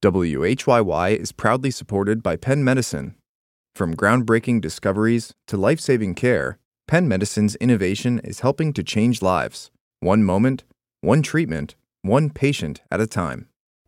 WHYY is proudly supported by Penn Medicine. From groundbreaking discoveries to life-saving care, Penn Medicine's innovation is helping to change lives. One moment, one treatment, one patient at a time.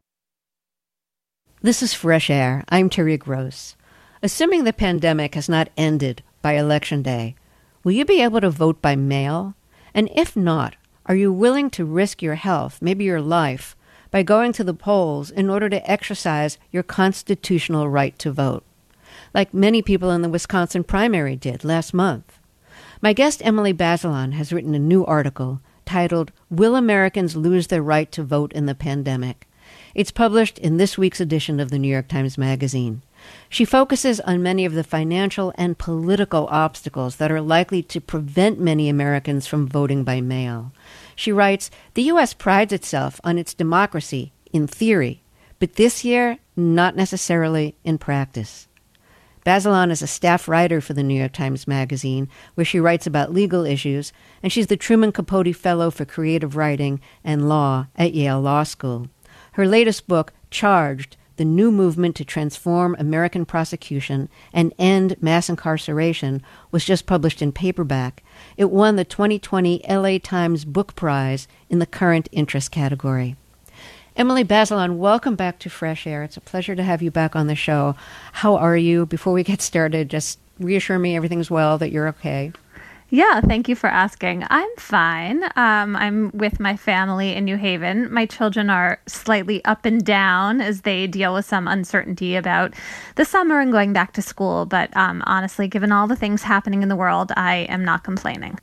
This is Fresh Air. I'm Terry Gross. Assuming the pandemic has not ended by Election Day, will you be able to vote by mail? And if not, are you willing to risk your health, maybe your life, by going to the polls in order to exercise your constitutional right to vote, like many people in the Wisconsin primary did last month? My guest Emily Bazelon has written a new article titled, "Will Americans Lose Their Right to Vote in the Pandemic?" It's published in this week's edition of the New York Times Magazine. She focuses on many of the financial and political obstacles that are likely to prevent many Americans from voting by mail. She writes, "The U.S. prides itself on its democracy in theory, but this year, not necessarily in practice." Bazelon is a staff writer for the New York Times Magazine, where she writes about legal issues, and she's the Truman Capote Fellow for Creative Writing and Law at Yale Law School. Her latest book, Charged: The New Movement to Transform American Prosecution and End Mass Incarceration, was just published in paperback. It won the 2020 LA Times Book Prize in the Current Interest category. Emily Bazelon, welcome back to Fresh Air. It's a pleasure to have you back on the show. How are you? Before we get started, just reassure me everything's well, that you're okay. Yeah, thank you for asking. I'm fine. I'm with my family in New Haven. My children are slightly up and down as they deal with some uncertainty about the summer and going back to school. But honestly, given all the things happening in the world, I am not complaining.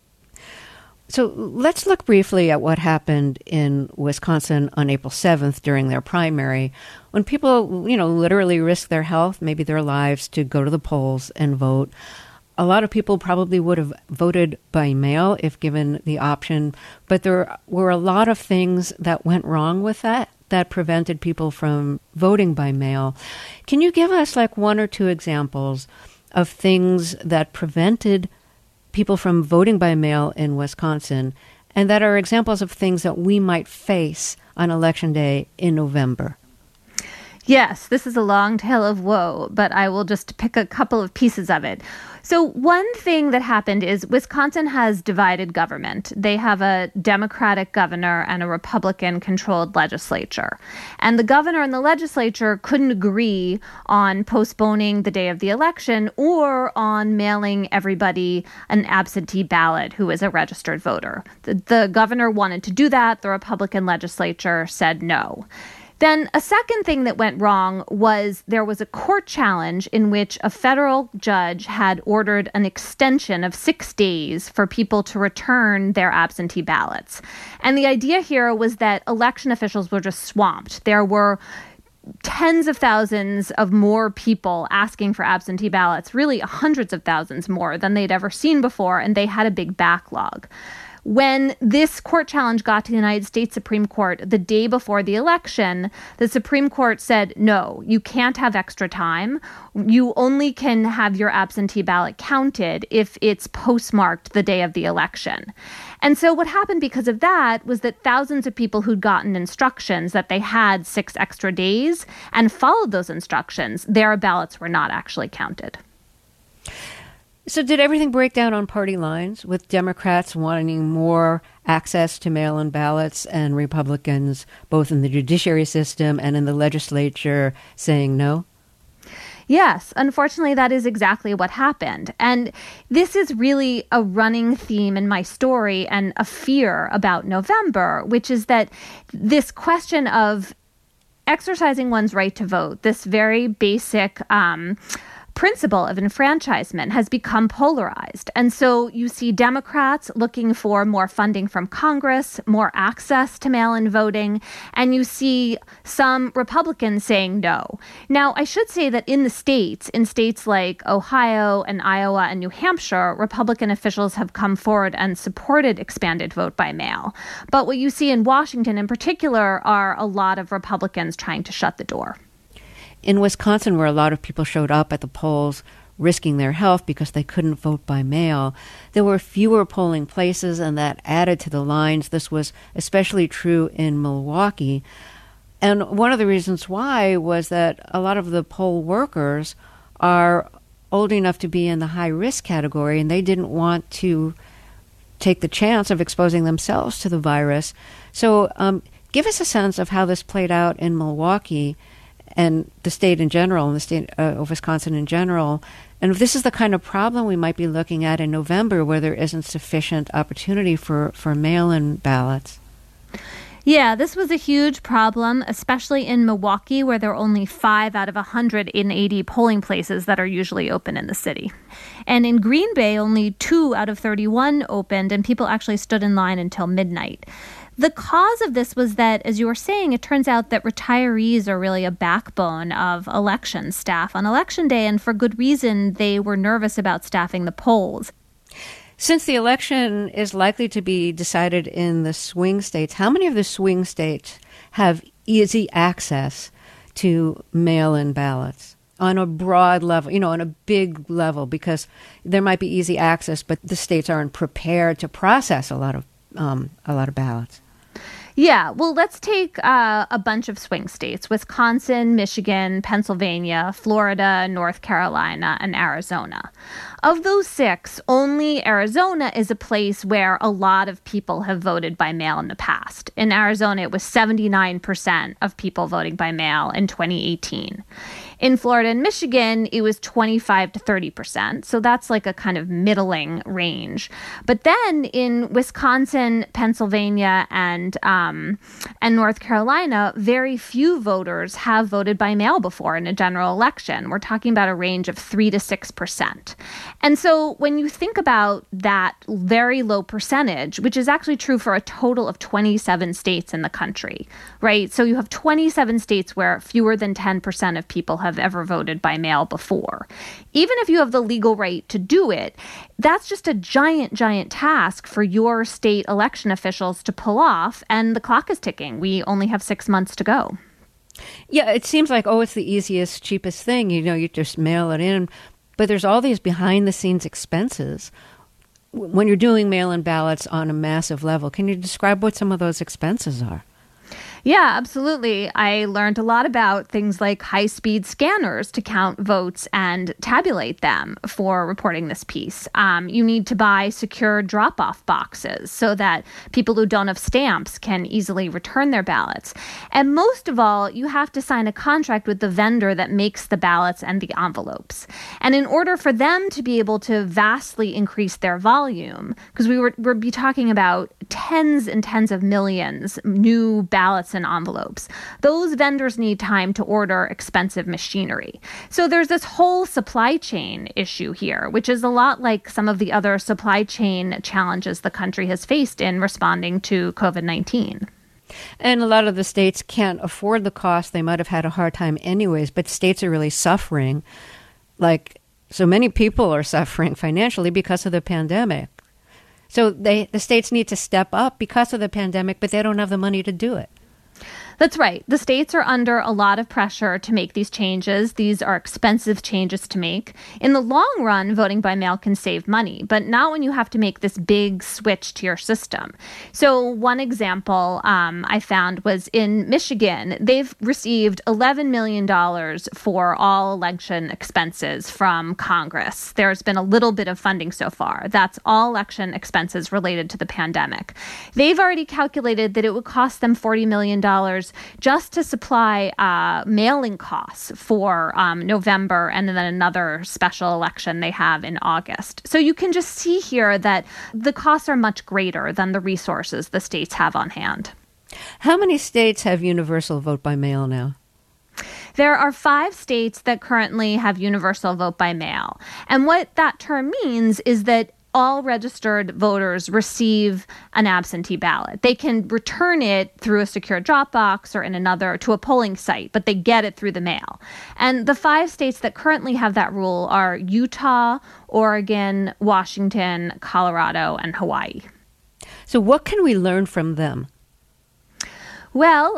So let's look briefly at what happened in Wisconsin on April 7th during their primary, when people, literally risked their health, maybe their lives, to go to the polls and vote. A lot of people probably would have voted by mail if given the option, but there were a lot of things that went wrong with that prevented people from voting by mail. Can you give us one or two examples of things that prevented people from voting by mail in Wisconsin, and that are examples of things that we might face on Election Day in November? Yes, this is a long tale of woe, but I will just pick a couple of pieces of it. So one thing that happened is Wisconsin has divided government. They have a Democratic governor and a Republican-controlled legislature. And the governor and the legislature couldn't agree on postponing the day of the election or on mailing everybody an absentee ballot who is a registered voter. The governor wanted to do that. The Republican legislature said no. Then a second thing that went wrong was there was a court challenge in which a federal judge had ordered an extension of 6 days for people to return their absentee ballots. And the idea here was that election officials were just swamped. There were tens of thousands of more people asking for absentee ballots, really hundreds of thousands more than they'd ever seen before, and they had a big backlog. When this court challenge got to the United States Supreme Court the day before the election, the Supreme Court said, no, you can't have extra time. You only can have your absentee ballot counted if it's postmarked the day of the election. And so what happened because of that was that thousands of people who'd gotten instructions that they had 6 extra days and followed those instructions, their ballots were not actually counted. So did everything break down on party lines, with Democrats wanting more access to mail-in ballots and Republicans, both in the judiciary system and in the legislature, saying no? Yes, unfortunately, that is exactly what happened. And this is really a running theme in my story and a fear about November, which is that this question of exercising one's right to vote, this very basic principle of enfranchisement, has become polarized. And so you see Democrats looking for more funding from Congress, more access to mail-in voting, and you see some Republicans saying no. Now, I should say that in states like Ohio and Iowa and New Hampshire, Republican officials have come forward and supported expanded vote by mail. But what you see in Washington in particular are a lot of Republicans trying to shut the door. In Wisconsin, where a lot of people showed up at the polls risking their health because they couldn't vote by mail, there were fewer polling places, and that added to the lines. This was especially true in Milwaukee. And one of the reasons why was that a lot of the poll workers are old enough to be in the high-risk category, and they didn't want to take the chance of exposing themselves to the virus. So give us a sense of how this played out in Milwaukee and the state in general, and the state of Wisconsin in general. And if this is the kind of problem we might be looking at in November, where there isn't sufficient opportunity for mail-in ballots. Yeah, this was a huge problem, especially in Milwaukee, where there are only 5 out of 180 polling places that are usually open in the city. And in Green Bay, only 2 out of 31 opened, and people actually stood in line until midnight. The cause of this was that, as you were saying, it turns out that retirees are really a backbone of election staff on Election Day, and for good reason, they were nervous about staffing the polls. Since the election is likely to be decided in the swing states, how many of the swing states have easy access to mail-in ballots on a broad level, on a big level? Because there might be easy access, but the states aren't prepared to process a lot of ballots. Yeah, well, let's take a bunch of swing states: Wisconsin, Michigan, Pennsylvania, Florida, North Carolina, and Arizona. Of those 6, only Arizona is a place where a lot of people have voted by mail in the past. In Arizona, it was 79% of people voting by mail in 2018. In Florida and Michigan, it was 25 to 30%. So that's like a kind of middling range. But then in Wisconsin, Pennsylvania, and North Carolina, very few voters have voted by mail before in a general election. We're talking about a range of 3 to 6%. And so when you think about that very low percentage, which is actually true for a total of 27 states in the country, right? So you have 27 states where fewer than 10% of people have ever voted by mail before. Even if you have the legal right to do it, that's just a giant, giant task for your state election officials to pull off, and the clock is ticking. We only have 6 months to go. Yeah, it seems like, it's the easiest, cheapest thing. You just mail it in. But there's all these behind-the-scenes expenses when you're doing mail-in ballots on a massive level. Can you describe what some of those expenses are? Yeah, absolutely. I learned a lot about things like high-speed scanners to count votes and tabulate them for reporting this piece. You need to buy secure drop-off boxes so that people who don't have stamps can easily return their ballots. And most of all, you have to sign a contract with the vendor that makes the ballots and the envelopes. And in order for them to be able to vastly increase their volume, because we'll be talking about tens and tens of millions new ballots and envelopes, those vendors need time to order expensive machinery. So there's this whole supply chain issue here, which is a lot like some of the other supply chain challenges the country has faced in responding to COVID-19. And a lot of the states can't afford the cost. They might have had a hard time anyways, but states are really suffering. Like, so many people are suffering financially because of the pandemic. So the states need to step up because of the pandemic, but they don't have the money to do it. That's right. The states are under a lot of pressure to make these changes. These are expensive changes to make. In the long run, voting by mail can save money, but not when you have to make this big switch to your system. So one example I found was in Michigan. They've received $11 million for all election expenses from Congress. There's been a little bit of funding so far. That's all election expenses related to the pandemic. They've already calculated that it would cost them $40 million just to supply mailing costs for November and then another special election they have in August. So you can just see here that the costs are much greater than the resources the states have on hand. How many states have universal vote by mail now? There are 5 states that currently have universal vote by mail. And what that term means is that all registered voters receive an absentee ballot. They can return it through a secure Dropbox or to a polling site, but they get it through the mail. And the 5 states that currently have that rule are Utah, Oregon, Washington, Colorado, and Hawaii. So what can we learn from them? Well,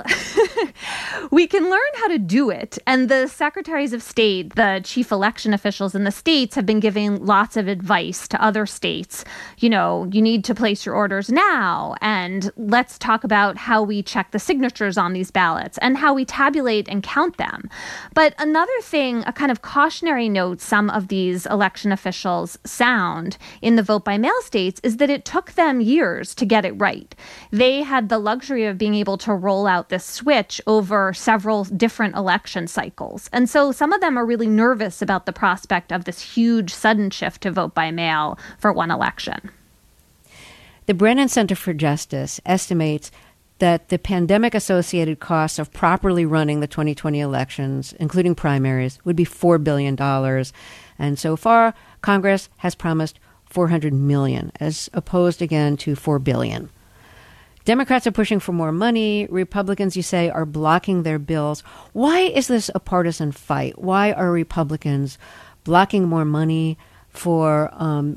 we can learn how to do it. And the secretaries of state, the chief election officials in the states have been giving lots of advice to other states. You know, you need to place your orders now. And let's talk about how we check the signatures on these ballots and how we tabulate and count them. But another thing, a kind of cautionary note some of these election officials sound in the vote by mail states is that it took them years to get it right. They had the luxury of being able to roll out this switch over several different election cycles. And so some of them are really nervous about the prospect of this huge sudden shift to vote by mail for one election. The Brennan Center for Justice estimates that the pandemic-associated costs of properly running the 2020 elections, including primaries, would be $4 billion. And so far, Congress has promised $400 million, as opposed again to $4 billion. Democrats are pushing for more money. Republicans, you say, are blocking their bills. Why is this a partisan fight? Why are Republicans blocking more money for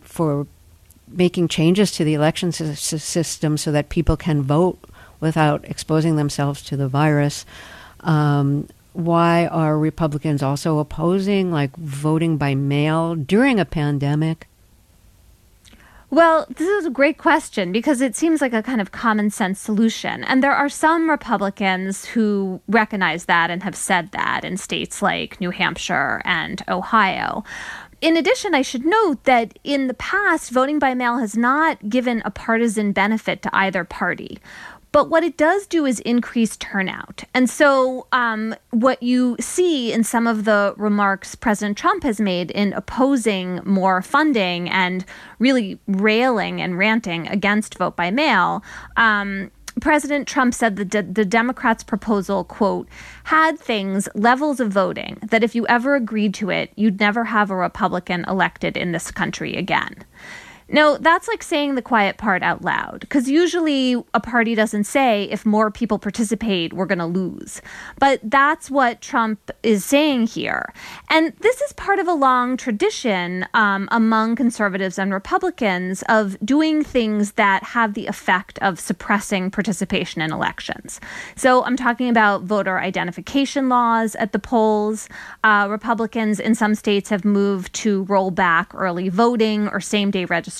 making changes to the election system so that people can vote without exposing themselves to the virus? Why are Republicans also opposing, like, voting by mail during a pandemic? Well, this is a great question because it seems like a kind of common sense solution. And there are some Republicans who recognize that and have said that in states like New Hampshire and Ohio. In addition, I should note that in the past, voting by mail has not given a partisan benefit to either party. But what it does do is increase turnout. And so what you see in some of the remarks President Trump has made in opposing more funding and really railing and ranting against vote by mail, President Trump said that the Democrats' proposal, quote, had things, levels of voting, that if you ever agreed to it, you'd never have a Republican elected in this country again. No, that's like saying the quiet part out loud, because usually a party doesn't say if more people participate, we're going to lose. But that's what Trump is saying here. And this is part of a long tradition among conservatives and Republicans of doing things that have the effect of suppressing participation in elections. So I'm talking about voter identification laws at the polls. Republicans in some states have moved to roll back early voting or same-day registration.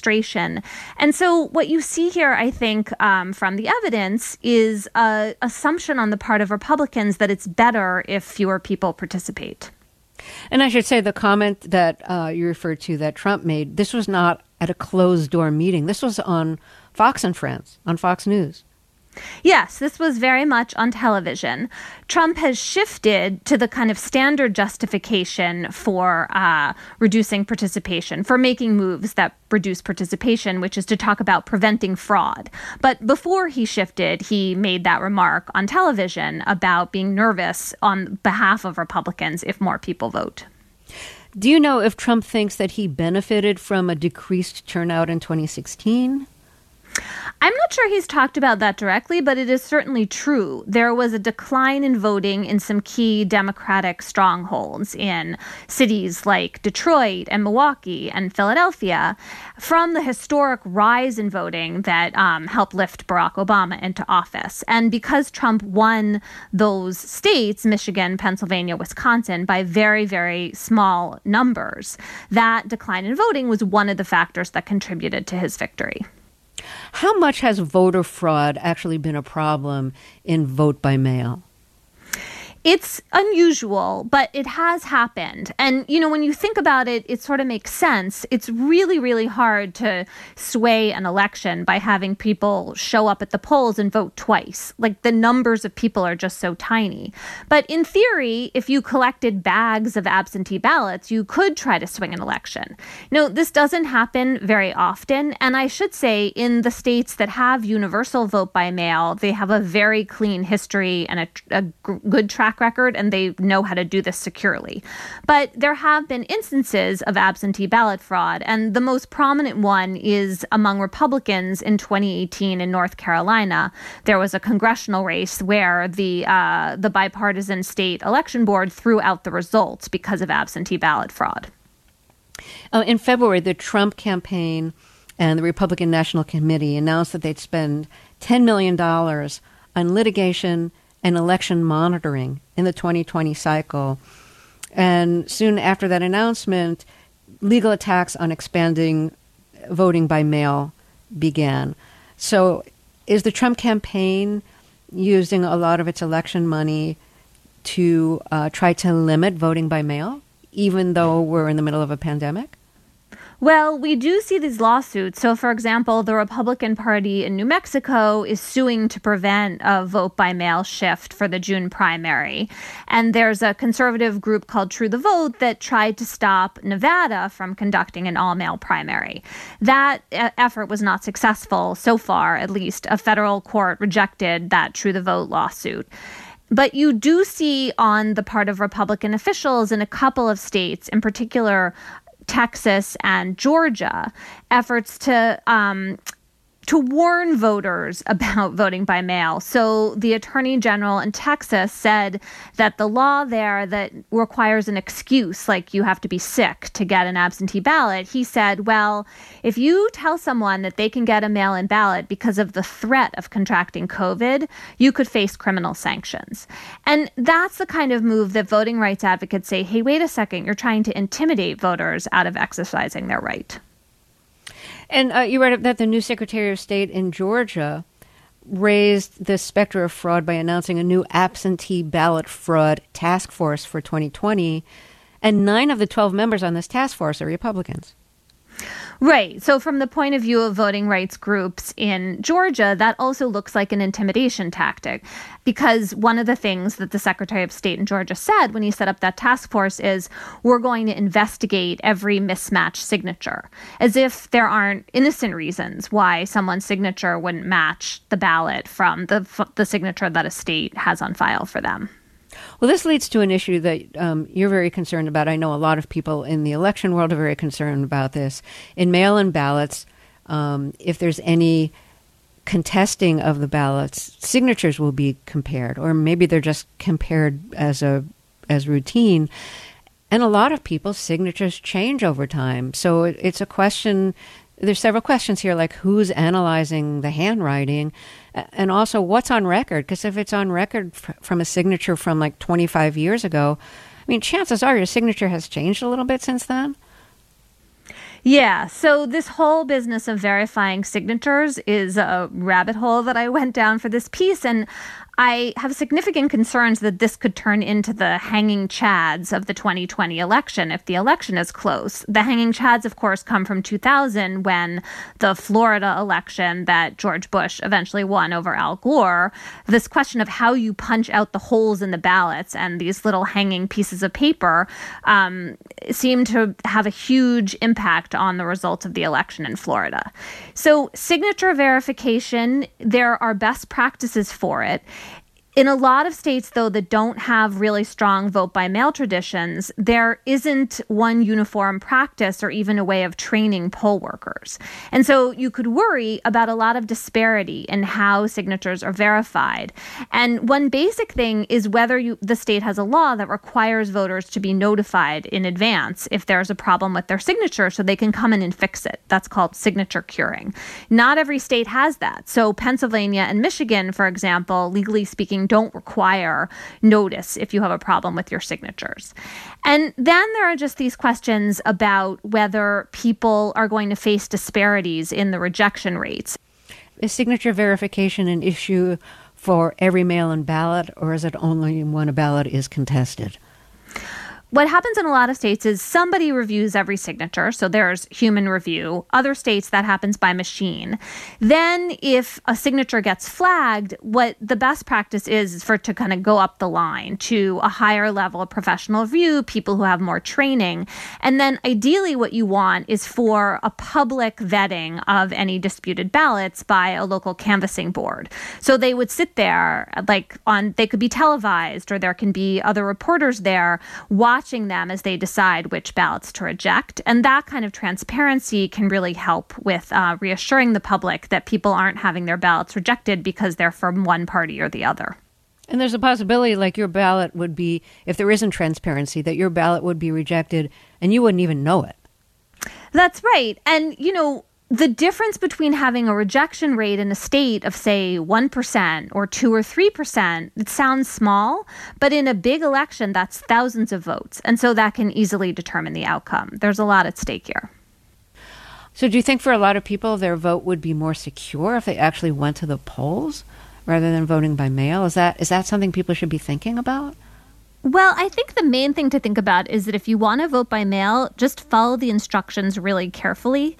And so what you see here, I think, from the evidence is an assumption on the part of Republicans that it's better if fewer people participate. And I should say the comment that you referred to that Trump made, this was not at a closed-door meeting. This was on Fox and Friends, on Fox News. Yes, this was very much on television. Trump has shifted to the kind of standard justification for reducing participation, for making moves that reduce participation, which is to talk about preventing fraud. But before he shifted, he made that remark on television about being nervous on behalf of Republicans if more people vote. Do you know if Trump thinks that he benefited from a decreased turnout in 2016? I'm not sure he's talked about that directly, but it is certainly true. There was a decline in voting in some key Democratic strongholds in cities like Detroit and Milwaukee and Philadelphia from the historic rise in voting that helped lift Barack Obama into office. And because Trump won those states, Michigan, Pennsylvania, Wisconsin, by very, very small numbers, that decline in voting was one of the factors that contributed to his victory. How much has voter fraud actually been a problem in vote by mail? It's unusual, but it has happened. And, you know, when you think about it, it sort of makes sense. It's really, really hard to sway an election by having people show up at the polls and vote twice. Like, the numbers of people are just so tiny. But in theory, if you collected bags of absentee ballots, you could try to swing an election. No, this doesn't happen very often. And I should say, in the states that have universal vote by mail, they have a very clean history and a good track record, and they know how to do this securely. But there have been instances of absentee ballot fraud, and the most prominent one is among Republicans in 2018 in North Carolina. There was a congressional race where the bipartisan state election board threw out the results because of absentee ballot fraud. In February, the Trump campaign and the Republican National Committee announced that they'd spend $10 million on litigation and election monitoring in the 2020 cycle. And soon after that announcement, legal attacks on expanding voting by mail began. So is the Trump campaign using a lot of its election money to try to limit voting by mail, even though we're in the middle of a pandemic? Well, we do see these lawsuits. So, for example, the Republican Party in New Mexico is suing to prevent a vote by mail shift for the June primary. And there's a conservative group called True the Vote that tried to stop Nevada from conducting an all-mail primary. That effort was not successful so far, at least. A federal court rejected that True the Vote lawsuit. But you do see on the part of Republican officials in a couple of states, in particular Texas and Georgia, efforts to warn voters about voting by mail. So the Attorney General in Texas said that the law there that requires an excuse, like you have to be sick to get an absentee ballot, he said, well, if you tell someone that they can get a mail-in ballot because of the threat of contracting COVID, you could face criminal sanctions. And that's the kind of move that voting rights advocates say, hey, wait a second, you're trying to intimidate voters out of exercising their right. And you read that the new Secretary of State in Georgia raised the specter of fraud by announcing a new absentee ballot fraud task force for 2020. And 9 of the 12 members on this task force are Republicans. Right. So from the point of view of voting rights groups in Georgia, that also looks like an intimidation tactic, because one of the things that the Secretary of State in Georgia said when he set up that task force is, we're going to investigate every mismatched signature, as if there aren't innocent reasons why someone's signature wouldn't match the ballot from the signature that a state has on file for them. Well, this leads to an issue that you're very concerned about. I know a lot of people in the election world are very concerned about this. In mail-in ballots, if there's any contesting of the ballots, signatures will be compared, or maybe they're just compared as routine. And a lot of people's signatures change over time. So it's a question. There's several questions here, like who's analyzing the handwriting, and also what's on record. Because if it's on record from a signature from like 25 years ago, I mean, chances are your signature has changed a little bit since then. Yeah, so this whole business of verifying signatures is a rabbit hole that I went down for this piece, and I have significant concerns that this could turn into the hanging chads of the 2020 election if the election is close. The hanging chads, of course, come from 2000 when the Florida election that George Bush eventually won over Al Gore, this question of how you punch out the holes in the ballots and these little hanging pieces of paper seemed to have a huge impact on the results of the election in Florida. So signature verification, there are best practices for it. In a lot of states, though, that don't have really strong vote-by-mail traditions, there isn't one uniform practice or even a way of training poll workers. And so you could worry about a lot of disparity in how signatures are verified. And one basic thing is whether the state has a law that requires voters to be notified in advance if there's a problem with their signature so they can come in and fix it. That's called signature curing. Not every state has that. So Pennsylvania and Michigan, for example, legally speaking, don't require notice if you have a problem with your signatures. And then there are just these questions about whether people are going to face disparities in the rejection rates. Is signature verification an issue for every mail-in ballot, or is it only when a ballot is contested? What happens in a lot of states is somebody reviews every signature, so there's human review. Other states, that happens by machine. Then if a signature gets flagged, what the best practice is for it to kind of go up the line to a higher level of professional review, people who have more training. And then ideally what you want is for a public vetting of any disputed ballots by a local canvassing board. So they would sit there, they could be televised, or there can be other reporters there watching them as they decide which ballots to reject. And that kind of transparency can really help with reassuring the public that people aren't having their ballots rejected because they're from one party or the other. And there's a possibility like your ballot would be, if there isn't transparency, that your ballot would be rejected and you wouldn't even know it. That's right. And, the difference between having a rejection rate in a state of, say, 1% or 2 or 3%, it sounds small, but in a big election, that's thousands of votes. And so that can easily determine the outcome. There's a lot at stake here. So do you think for a lot of people, their vote would be more secure if they actually went to the polls rather than voting by mail? Is that something people should be thinking about? Well, I think the main thing to think about is that if you want to vote by mail, just follow the instructions really carefully.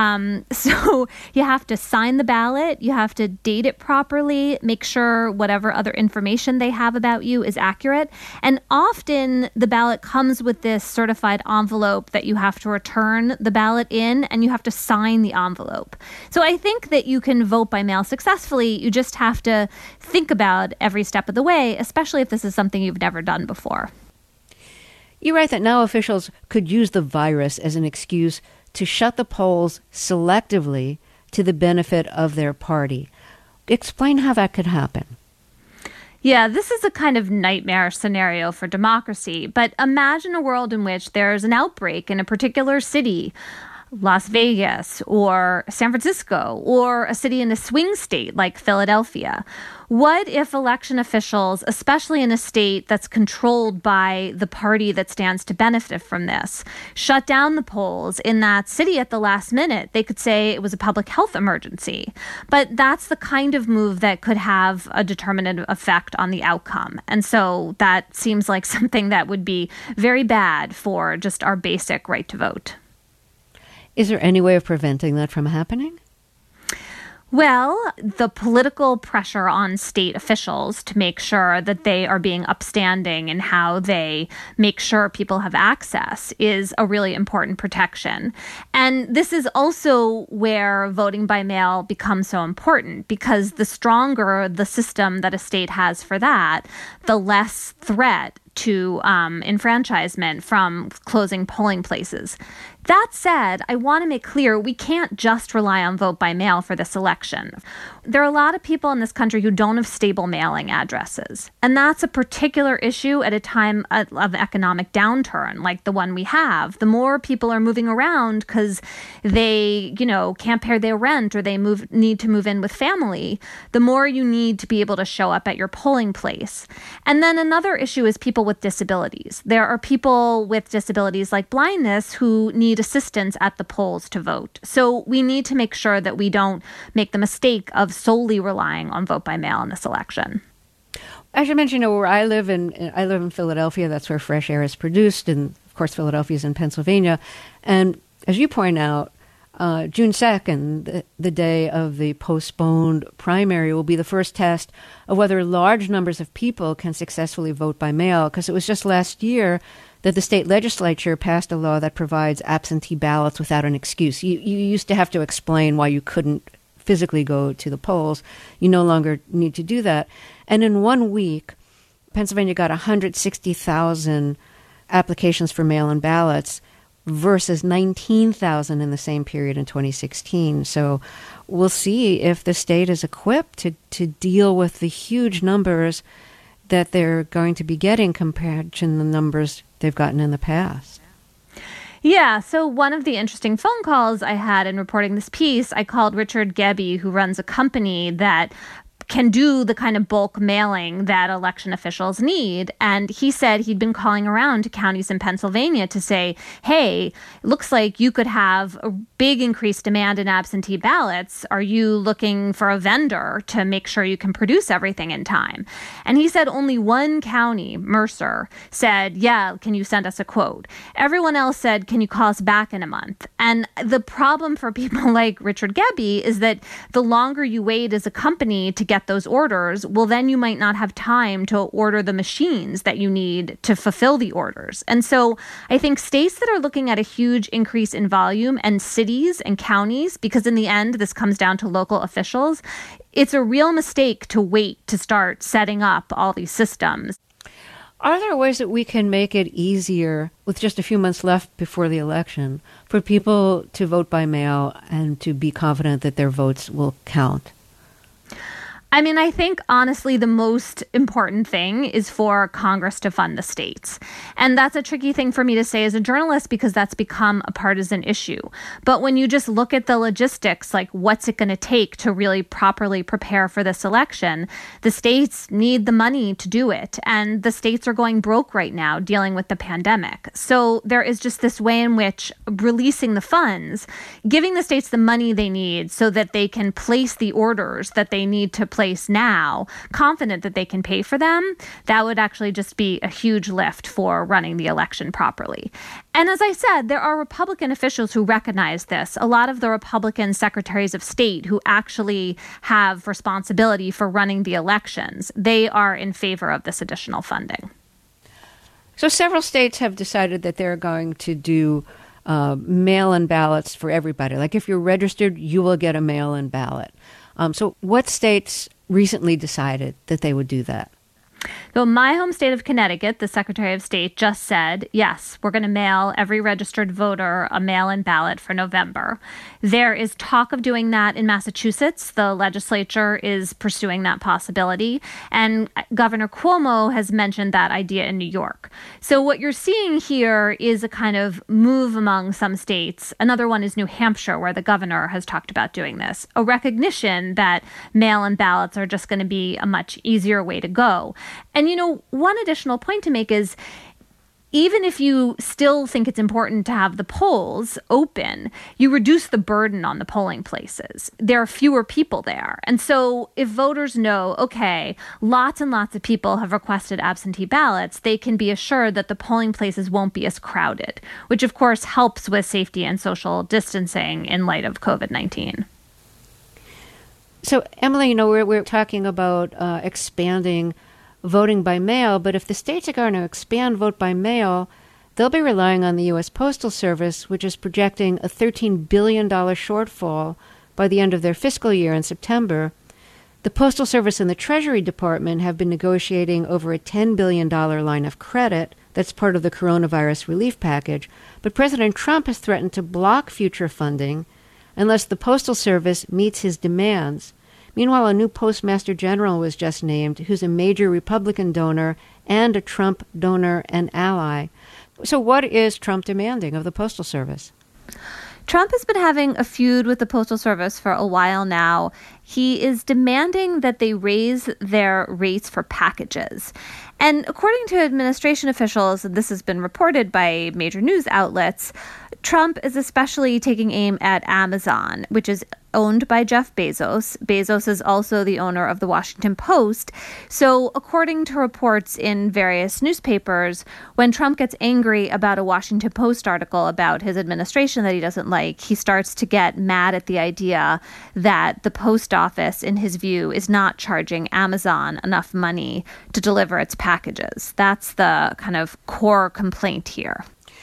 So you have to sign the ballot, you have to date it properly, make sure whatever other information they have about you is accurate. And often the ballot comes with this certified envelope that you have to return the ballot in, and you have to sign the envelope. So I think that you can vote by mail successfully. You just have to think about every step of the way, especially if this is something you've never done before. You write that now officials could use the virus as an excuse to shut the polls selectively to the benefit of their party. Explain how that could happen. Yeah, this is a kind of nightmare scenario for democracy, but imagine a world in which there's an outbreak in a particular city, Las Vegas or San Francisco, or a city in a swing state like Philadelphia. What if election officials, especially in a state that's controlled by the party that stands to benefit from this, shut down the polls in that city at the last minute? They could say it was a public health emergency. But that's the kind of move that could have a determinative effect on the outcome. And so that seems like something that would be very bad for just our basic right to vote. Is there any way of preventing that from happening? Well, the political pressure on state officials to make sure that they are being upstanding in how they make sure people have access is a really important protection. And this is also where voting by mail becomes so important, because the stronger the system that a state has for that, the less threat to enfranchisement from closing polling places. That said, I want to make clear we can't just rely on vote by mail for this election. There are a lot of people in this country who don't have stable mailing addresses. And that's a particular issue at a time of economic downturn like the one we have. The more people are moving around because they, can't pay their rent or they need to move in with family, the more you need to be able to show up at your polling place. And then another issue is people with disabilities. There are people with disabilities like blindness who need assistance at the polls to vote. So we need to make sure that we don't make the mistake of solely relying on vote by mail in this election. I should mention, where I live in Philadelphia. That's where Fresh Air is produced, and of course, Philadelphia is in Pennsylvania. And as you point out, June 2nd, the day of the postponed primary, will be the first test of whether large numbers of people can successfully vote by mail, because it was just last year that the state legislature passed a law that provides absentee ballots without an excuse. You used to have to explain why you couldn't physically go to the polls. You no longer need to do that. And in 1 week, Pennsylvania got 160,000 applications for mail-in ballots versus 19,000 in the same period in 2016. So we'll see if the state is equipped to deal with the huge numbers that they're going to be getting compared to the numbers they've gotten in the past. Yeah, so one of the interesting phone calls I had in reporting this piece, I called Richard Gebbe, who runs a company that can do the kind of bulk mailing that election officials need. And he said he'd been calling around to counties in Pennsylvania to say, hey, it looks like you could have a big increased demand in absentee ballots. Are you looking for a vendor to make sure you can produce everything in time? And he said only one county, Mercer, said, yeah, can you send us a quote? Everyone else said, can you call us back in a month? And the problem for people like Richard Gebbe is that the longer you wait as a company to get those orders, well, then you might not have time to order the machines that you need to fulfill the orders. And so I think states that are looking at a huge increase in volume, and cities and counties, because in the end, this comes down to local officials, it's a real mistake to wait to start setting up all these systems. Are there ways that we can make it easier, with just a few months left before the election, for people to vote by mail and to be confident that their votes will count? I mean, I think, honestly, the most important thing is for Congress to fund the states. And that's a tricky thing for me to say as a journalist because that's become a partisan issue. But when you just look at the logistics, like what's it going to take to really properly prepare for this election, the states need the money to do it. And the states are going broke right now dealing with the pandemic. So there is just this way in which releasing the funds, giving the states the money they need so that they can place the orders that they need to place now, confident that they can pay for them, that would actually just be a huge lift for running the election properly. And as I said, there are Republican officials who recognize this. A lot of the Republican secretaries of state who actually have responsibility for running the elections, they are in favor of this additional funding. So several states have decided that they're going to do mail-in ballots for everybody. Like if you're registered, you will get a mail-in ballot. So what states recently decided that they would do that? So my home state of Connecticut, the Secretary of State just said, yes, we're going to mail every registered voter a mail-in ballot for November. There is talk of doing that in Massachusetts. The legislature is pursuing that possibility. And Governor Cuomo has mentioned that idea in New York. So what you're seeing here is a kind of move among some states. Another one is New Hampshire, where the governor has talked about doing this. A recognition that mail-in ballots are just going to be a much easier way to go. And, one additional point to make is even if you still think it's important to have the polls open, you reduce the burden on the polling places. There are fewer people there. And so if voters know, okay, lots and lots of people have requested absentee ballots, they can be assured that the polling places won't be as crowded, which of course helps with safety and social distancing in light of COVID-19. So, Emily, we're talking about expanding voting by mail, but if the states are going to expand vote by mail, they'll be relying on the U.S. Postal Service, which is projecting a $13 billion shortfall by the end of their fiscal year in September. The Postal Service and the Treasury Department have been negotiating over a $10 billion line of credit that's part of the coronavirus relief package, but President Trump has threatened to block future funding unless the Postal Service meets his demands. Meanwhile, a new Postmaster General was just named, who's a major Republican donor and a Trump donor and ally. So what is Trump demanding of the Postal Service? Trump has been having a feud with the Postal Service for a while now. He is demanding that they raise their rates for packages. And according to administration officials, and this has been reported by major news outlets, Trump is especially taking aim at Amazon, which is owned by Jeff Bezos. Bezos is also the owner of the Washington Post. So according to reports in various newspapers, when Trump gets angry about a Washington Post article about his administration that he doesn't like, he starts to get mad at the idea that the post office, in his view, is not charging Amazon enough money to deliver its packages. That's the kind of core complaint here.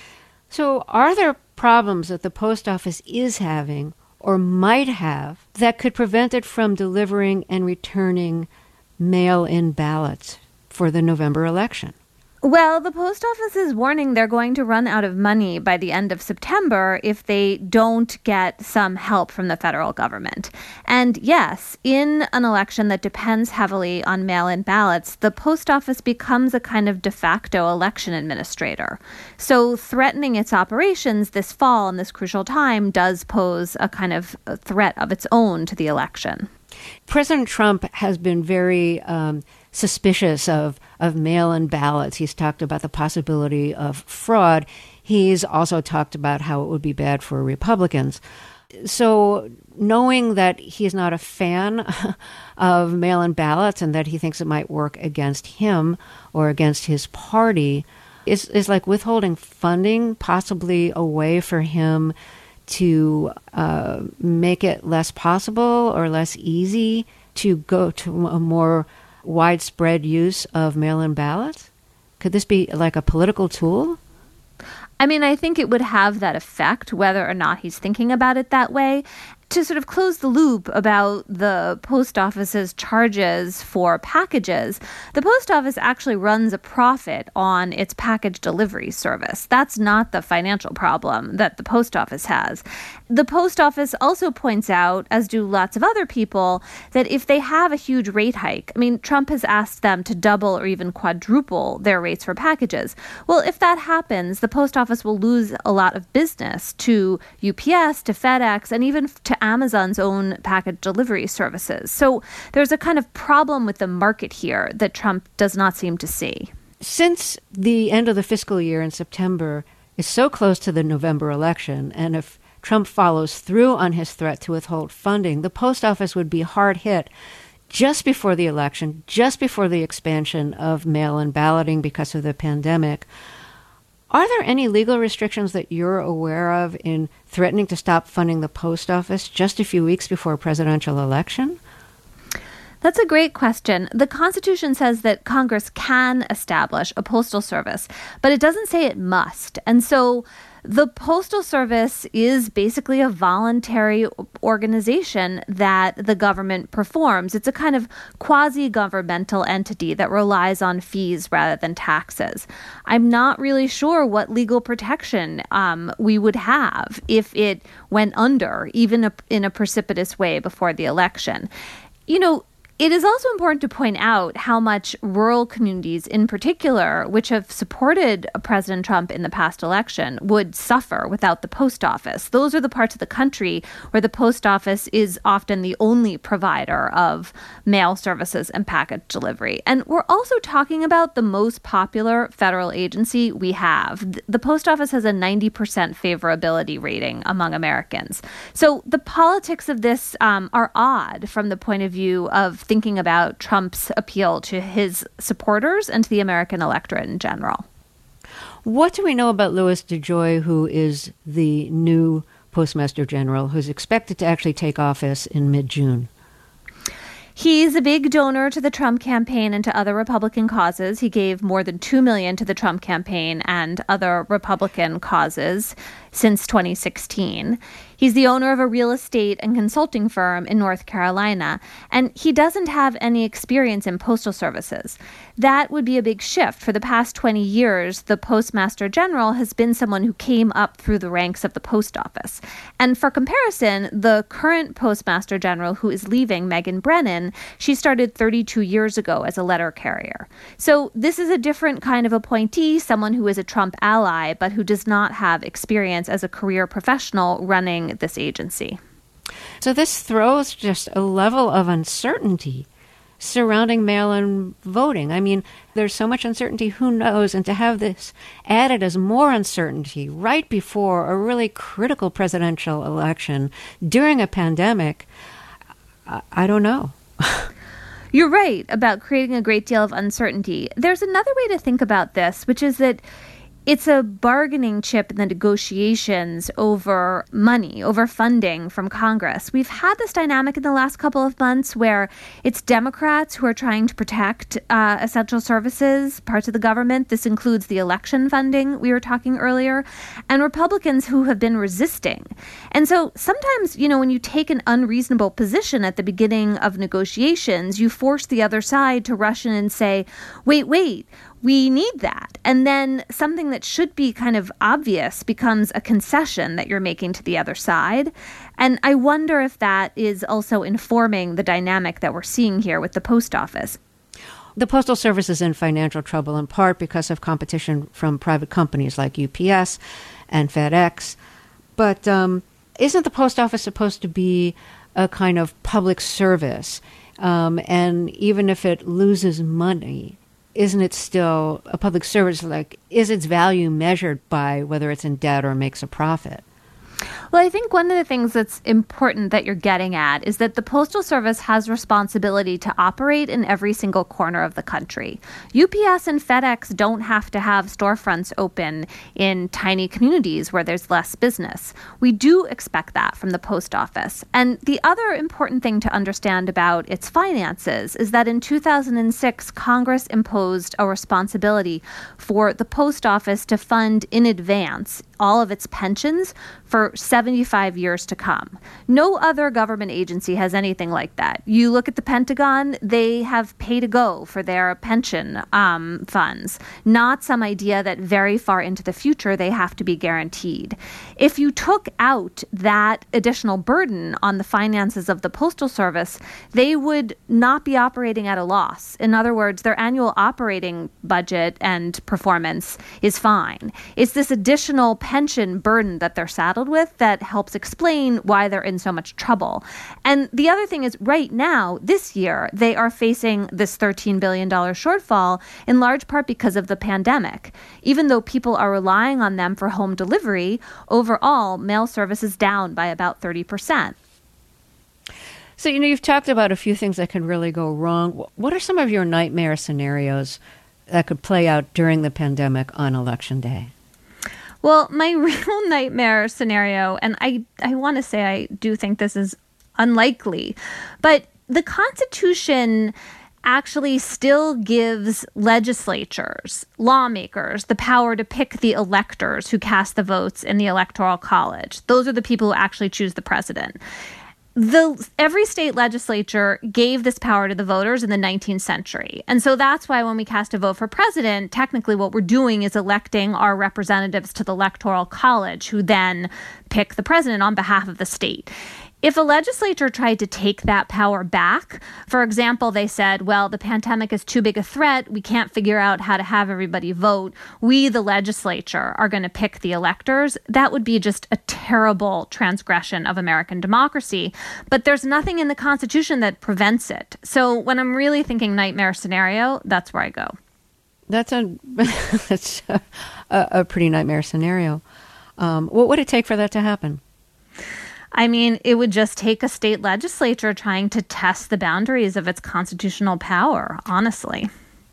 So are there problems that the post office is having or might have that could prevent it from delivering and returning mail-in ballots for the November election? Well, the post office is warning they're going to run out of money by the end of September if they don't get some help from the federal government. And yes, in an election that depends heavily on mail-in ballots, the post office becomes a kind of de facto election administrator. So threatening its operations this fall in this crucial time does pose a kind of threat of its own to the election. President Trump has been very suspicious of mail-in ballots. He's talked about the possibility of fraud. He's also talked about how it would be bad for Republicans. So knowing that he's not a fan of mail-in ballots and that he thinks it might work against him or against his party, is like withholding funding possibly a way for him to make it less possible or less easy to go to a more widespread use of mail-in ballots? Could this be like a political tool? I mean, I think it would have that effect, whether or not he's thinking about it that way. to sort of close the loop about the post office's charges for packages, the post office actually runs a profit on its package delivery service. That's not the financial problem that the post office has. The post office also points out, as do lots of other people, that if they have a huge rate hike, Trump has asked them to double or even quadruple their rates for packages. Well, if that happens, the post office will lose a lot of business to UPS, to FedEx, and even to Amazon's own package delivery services. So there's a kind of problem with the market here that Trump does not seem to see. Since the end of the fiscal year in September is so close to the November election, and if Trump follows through on his threat to withhold funding, the post office would be hard hit just before the election, just before the expansion of mail-in balloting because of the pandemic. Are there any legal restrictions that you're aware of in threatening to stop funding the post office just a few weeks before a presidential election? That's a great question. The Constitution says that Congress can establish a postal service, but it doesn't say it must. And so the Postal Service is basically a voluntary organization that the government performs. It's a kind of quasi-governmental entity that relies on fees rather than taxes. I'm not really sure what legal protection we would have if it went under, even in a precipitous way before the election. It is also important to point out how much rural communities in particular, which have supported President Trump in the past election, would suffer without the post office. Those are the parts of the country where the post office is often the only provider of mail services and package delivery. And we're also talking about the most popular federal agency we have. The post office has a 90% favorability rating among Americans. So the politics of this are odd from the point of view of thinking about Trump's appeal to his supporters and to the American electorate in general. What do we know about Louis DeJoy, who is the new Postmaster General, who's expected to actually take office in mid-June? He's a big donor to the Trump campaign and to other Republican causes. He gave more than $2 million to the Trump campaign and other Republican causes since 2016. He's the owner of a real estate and consulting firm in North Carolina, and he doesn't have any experience in postal services. That would be a big shift. For the past 20 years, the Postmaster General has been someone who came up through the ranks of the post office. And for comparison, the current Postmaster General who is leaving, Megan Brennan, she started 32 years ago as a letter carrier. So this is a different kind of appointee, someone who is a Trump ally, but who does not have experience as a career professional running this agency. So this throws just a level of uncertainty surrounding mail-in voting. There's so much uncertainty, who knows? And to have this added as more uncertainty right before a really critical presidential election during a pandemic, I don't know. You're right about creating a great deal of uncertainty. There's another way to think about this, which is that it's a bargaining chip in the negotiations over money, over funding from Congress. We've had this dynamic in the last couple of months where it's Democrats who are trying to protect essential services, parts of the government. This includes the election funding we were talking earlier, and Republicans who have been resisting. And so sometimes, when you take an unreasonable position at the beginning of negotiations, you force the other side to rush in and say, wait, we need that. And then something that should be kind of obvious becomes a concession that you're making to the other side. And I wonder if that is also informing the dynamic that we're seeing here with the post office. The Postal Service is in financial trouble in part because of competition from private companies like UPS and FedEx. But isn't the post office supposed to be a kind of public service? And even if it loses money, isn't it still a public service? Is its value measured by whether it's in debt or makes a profit? Well, I think one of the things that's important that you're getting at is that the Postal Service has responsibility to operate in every single corner of the country. UPS and FedEx don't have to have storefronts open in tiny communities where there's less business. We do expect that from the post office. And the other important thing to understand about its finances is that in 2006, Congress imposed a responsibility for the post office to fund in advance all of its pensions for 7 75 years to come. No other government agency has anything like that. You look at the Pentagon, they have pay to go for their pension funds, not some idea that very far into the future they have to be guaranteed. If you took out that additional burden on the finances of the Postal Service, they would not be operating at a loss. In other words, their annual operating budget and performance is fine. It's this additional pension burden that they're saddled with that helps explain why they're in so much trouble. And the other thing is, right now, this year, they are facing this $13 billion shortfall in large part because of the pandemic. Even though people are relying on them for home delivery, overall, mail service is down by about 30%. So, you've talked about a few things that could really go wrong. What are some of your nightmare scenarios that could play out during the pandemic on Election Day? Well, my real nightmare scenario, and I want to say I do think this is unlikely, but the Constitution actually still gives legislatures, lawmakers, the power to pick the electors who cast the votes in the Electoral College. Those are the people who actually choose the president. Every state legislature gave this power to the voters in the 19th century. And so that's why when we cast a vote for president, technically what we're doing is electing our representatives to the Electoral College, who then pick the president on behalf of the state. If a legislature tried to take that power back, for example, they said, well, the pandemic is too big a threat, we can't figure out how to have everybody vote, we, the legislature, are going to pick the electors, that would be just a terrible transgression of American democracy. But there's nothing in the Constitution that prevents it. So when I'm really thinking nightmare scenario, that's where I go. That's a pretty nightmare scenario. What would it take for that to happen? I mean, it would just take a state legislature trying to test the boundaries of its constitutional power, honestly.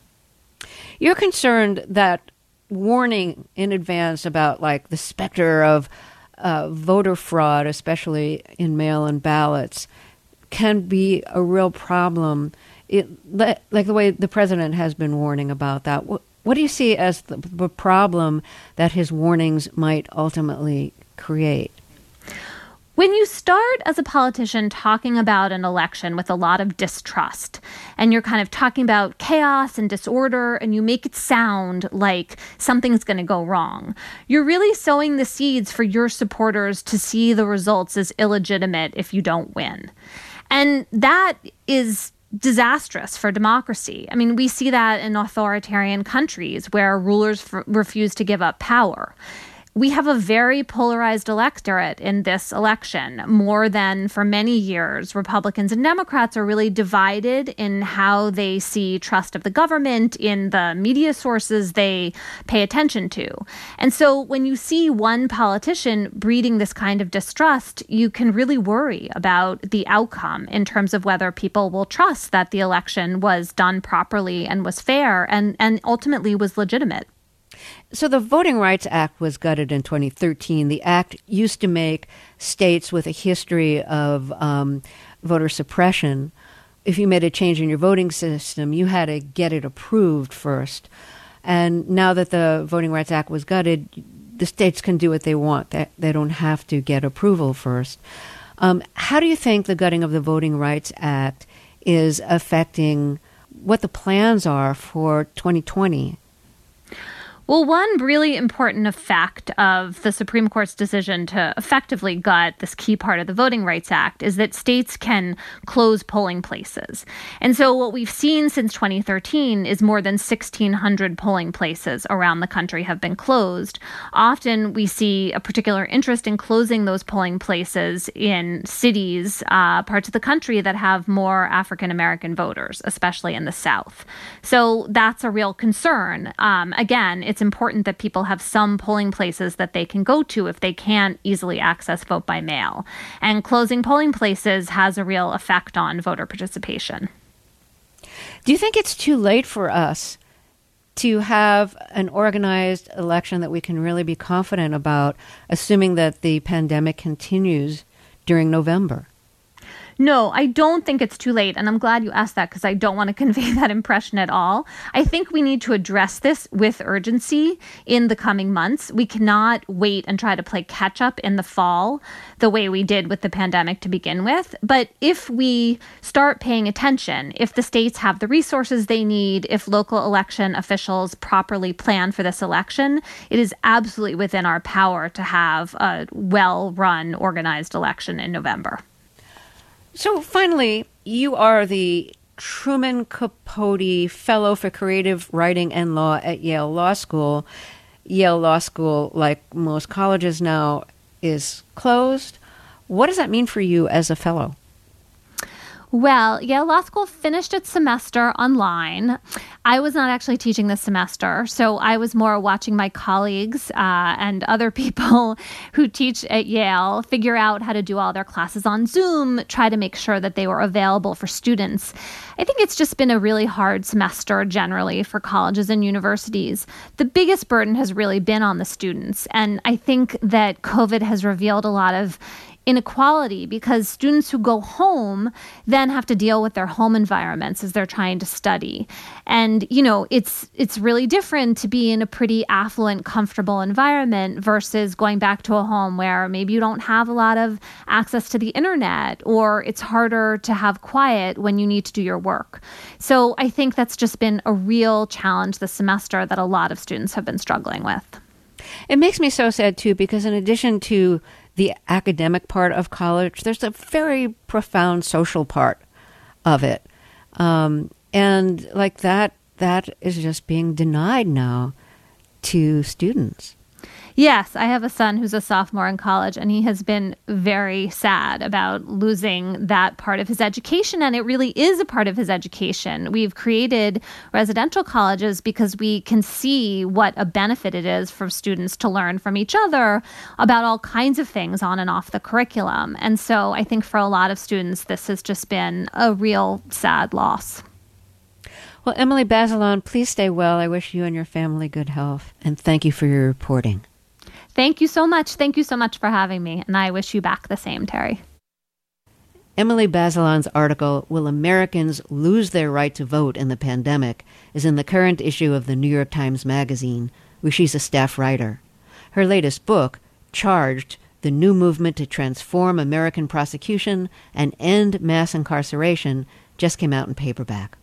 You're concerned that warning in advance about, like, the specter of voter fraud, especially in mail-in ballots, can be a real problem. Like the way the president has been warning about that. What do you see as the problem that his warnings might ultimately create? When you start as a politician talking about an election with a lot of distrust, and you're kind of talking about chaos and disorder, and you make it sound like something's going to go wrong, you're really sowing the seeds for your supporters to see the results as illegitimate if you don't win. And that is disastrous for democracy. I mean, we see that in authoritarian countries where rulers refuse to give up power. We have a very polarized electorate in this election. More than for many years, Republicans and Democrats are really divided in how they see trust of the government, in the media sources they pay attention to. And so when you see one politician breeding this kind of distrust, you can really worry about the outcome in terms of whether people will trust that the election was done properly and was fair and ultimately was legitimate. So the Voting Rights Act was gutted in 2013. The act used to make states with a history of voter suppression, if you made a change in your voting system, you had to get it approved first. And now that the Voting Rights Act was gutted, the states can do what they want. They don't have to get approval first. How do you think the gutting of the Voting Rights Act is affecting what the plans are for 2020? Well, one really important effect of the Supreme Court's decision to effectively gut this key part of the Voting Rights Act is that states can close polling places. And so what we've seen since 2013 is more than 1,600 polling places around the country have been closed. Often we see a particular interest in closing those polling places in cities, parts of the country that have more African American voters, especially in the South. So that's a real concern. Again, it's important that people have some polling places that they can go to if they can't easily access vote by mail. And closing polling places has a real effect on voter participation. Do you think it's too late for us to have an organized election that we can really be confident about, assuming that the pandemic continues during November? No, I don't think it's too late. And I'm glad you asked that because I don't want to convey that impression at all. I think we need to address this with urgency in the coming months. We cannot wait and try to play catch up in the fall the way we did with the pandemic to begin with. But if we start paying attention, if the states have the resources they need, if local election officials properly plan for this election, it is absolutely within our power to have a well-run, organized election in November. So finally, you are the Truman Capote Fellow for Creative Writing and Law at Yale Law School. Yale Law School, like most colleges now, is closed. What does that mean for you as a fellow? Well, Yale Law School finished its semester online. I was not actually teaching this semester, so I was more watching my colleagues and other people who teach at Yale figure out how to do all their classes on Zoom, try to make sure that they were available for students. I think it's just been a really hard semester generally for colleges and universities. The biggest burden has really been on the students, and I think that COVID has revealed a lot of inequality because students who go home then have to deal with their home environments as they're trying to study. And, it's really different to be in a pretty affluent, comfortable environment versus going back to a home where maybe you don't have a lot of access to the internet, or it's harder to have quiet when you need to do your work. So I think that's just been a real challenge this semester that a lot of students have been struggling with. It makes me so sad, too, because in addition to the academic part of college, there's a very profound social part of it. And like that is just being denied now to students. Yes, I have a son who's a sophomore in college, and he has been very sad about losing that part of his education, and it really is a part of his education. We've created residential colleges because we can see what a benefit it is for students to learn from each other about all kinds of things on and off the curriculum. And so I think for a lot of students, this has just been a real sad loss. Well, Emily Bazelon, please stay well. I wish you and your family good health, and thank you for your reporting. Thank you so much. Thank you so much for having me. And I wish you back the same, Terry. Emily Bazelon's article, Will Americans Lose Their Right to Vote in the Pandemic?, is in the current issue of the New York Times Magazine, where she's a staff writer. Her latest book, Charged, The New Movement to Transform American Prosecution and End Mass Incarceration, just came out in paperback.